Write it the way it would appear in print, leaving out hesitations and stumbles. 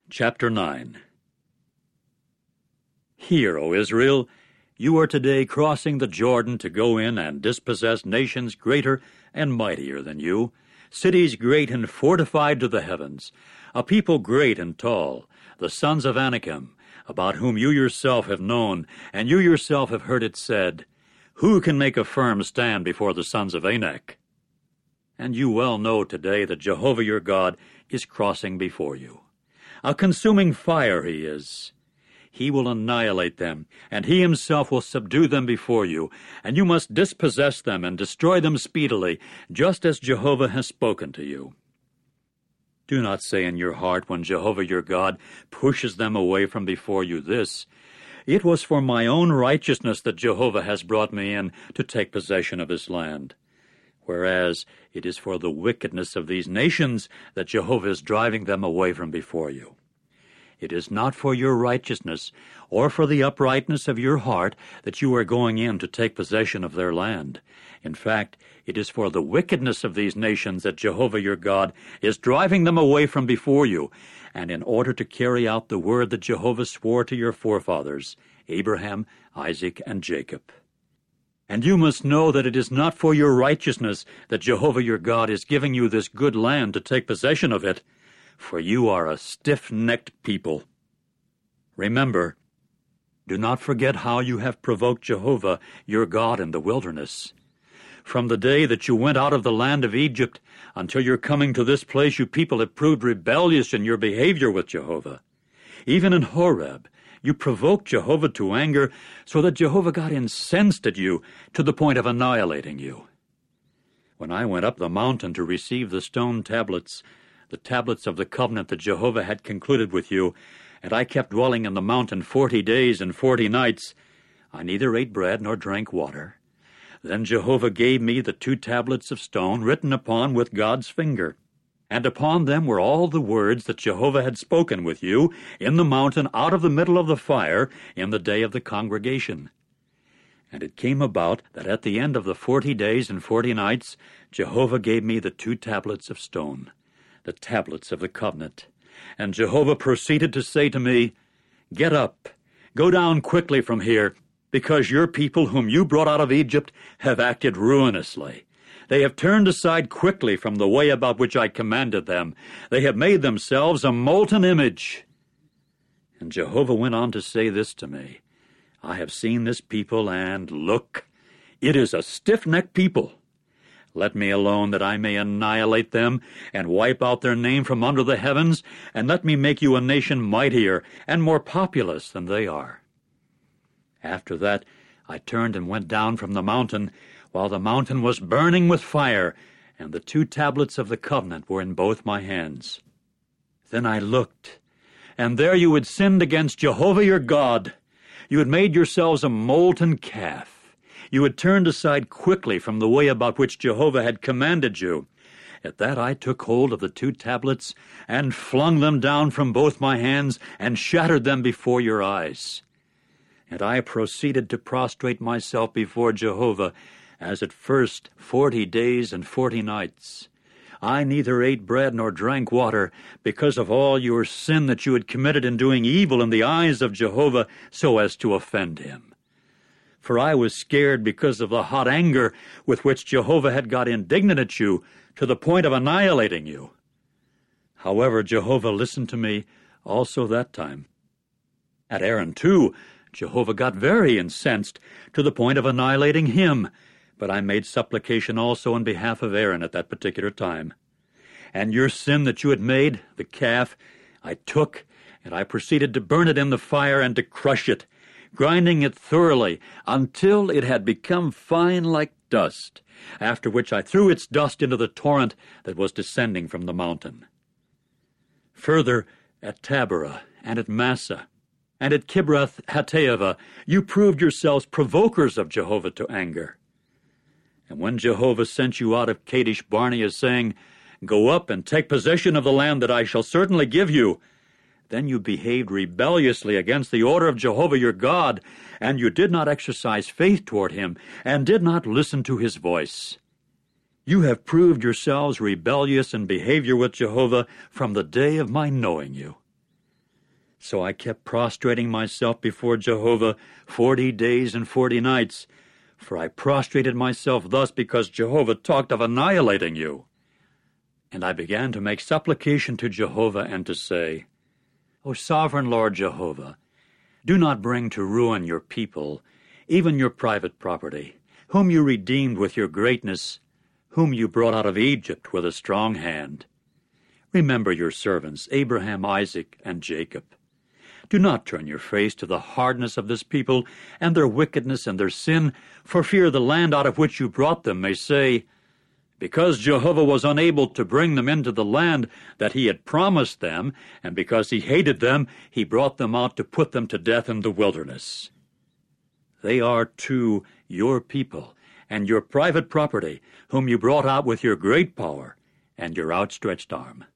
Chapter 9. Hear, O Israel, you are today crossing the Jordan to go in and dispossess nations greater and mightier than you, cities great and fortified to the heavens, a people great and tall, the sons of Anakim, about whom you yourself have known, and you yourself have heard it said, Who can make a firm stand before the sons of Anak? And you well know today that Jehovah your God is crossing before you. A consuming fire he is. He will annihilate them, and he himself will subdue them before you, and you must dispossess them and destroy them speedily, just as Jehovah has spoken to you. Do not say in your heart when Jehovah your God pushes them away from before you this, It was for my own righteousness that Jehovah has brought me in to take possession of this land. Whereas it is for the wickedness of these nations that Jehovah is driving them away from before you. It is not for your righteousness or for the uprightness of your heart that you are going in to take possession of their land. In fact, it is for the wickedness of these nations that Jehovah your God is driving them away from before you, and in order to carry out the word that Jehovah swore to your forefathers, Abraham, Isaac, and Jacob. And you must know that it is not for your righteousness that Jehovah your God is giving you this good land to take possession of it, for you are a stiff-necked people. Remember, do not forget how you have provoked Jehovah your God in the wilderness. From the day that you went out of the land of Egypt until your coming to this place, you people have proved rebellious in your behavior with Jehovah. Even in Horeb, you provoked Jehovah to anger so that Jehovah got incensed at you to the point of annihilating you. When I went up the mountain to receive the stone tablets, the tablets of the covenant that Jehovah had concluded with you, and I kept dwelling in the mountain 40 days and 40 nights, I neither ate bread nor drank water. Then Jehovah gave me the 2 tablets of stone written upon with God's finger. And upon them were all the words that Jehovah had spoken with you in the mountain out of the middle of the fire in the day of the congregation. And it came about that at the end of the 40 days and 40 nights, Jehovah gave me the 2 tablets of stone, the tablets of the covenant. And Jehovah proceeded to say to me, Get up, go down quickly from here, because your people whom you brought out of Egypt have acted ruinously. They have turned aside quickly from the way about which I commanded them. They have made themselves a molten image. And Jehovah went on to say this to me, I have seen this people, and look, it is a stiff-necked people. Let me alone that I may annihilate them and wipe out their name from under the heavens, and let me make you a nation mightier and more populous than they are. After that I turned and went down from the mountain, while the mountain was burning with fire, and the 2 tablets of the covenant were in both my hands. Then I looked, and there you had sinned against Jehovah your God. You had made yourselves a molten calf. You had turned aside quickly from the way about which Jehovah had commanded you. At that I took hold of the 2 tablets, and flung them down from both my hands, and shattered them before your eyes. And I proceeded to prostrate myself before Jehovah, as at first 40 days and 40 nights. I neither ate bread nor drank water, because of all your sin that you had committed in doing evil in the eyes of Jehovah, so as to offend him. For I was scared because of the hot anger with which Jehovah had got indignant at you, to the point of annihilating you. However, Jehovah listened to me also that time. At Aaron, too, Jehovah got very incensed, to the point of annihilating him. But I made supplication also on behalf of Aaron at that particular time. And your sin that you had made, the calf, I took, and I proceeded to burn it in the fire and to crush it, grinding it thoroughly until it had become fine like dust, after which I threw its dust into the torrent that was descending from the mountain. Further, at Taberah and at Massa and at Kibroth Hattaavah, you proved yourselves provokers of Jehovah to anger. And when Jehovah sent you out of Kadesh Barnea, saying, Go up and take possession of the land that I shall certainly give you, then you behaved rebelliously against the order of Jehovah your God, and you did not exercise faith toward him, and did not listen to his voice. You have proved yourselves rebellious in behavior with Jehovah from the day of my knowing you. So I kept prostrating myself before Jehovah 40 days and 40 nights, for I prostrated myself thus because Jehovah talked of annihilating you. And I began to make supplication to Jehovah and to say, O sovereign Lord Jehovah, do not bring to ruin your people, even your private property, whom you redeemed with your greatness, whom you brought out of Egypt with a strong hand. Remember your servants, Abraham, Isaac, and Jacob. Do not turn your face to the hardness of this people and their wickedness and their sin, for fear the land out of which you brought them may say, because Jehovah was unable to bring them into the land that he had promised them, and because he hated them, he brought them out to put them to death in the wilderness. They are, too, your people, and your private property, whom you brought out with your great power and your outstretched arm.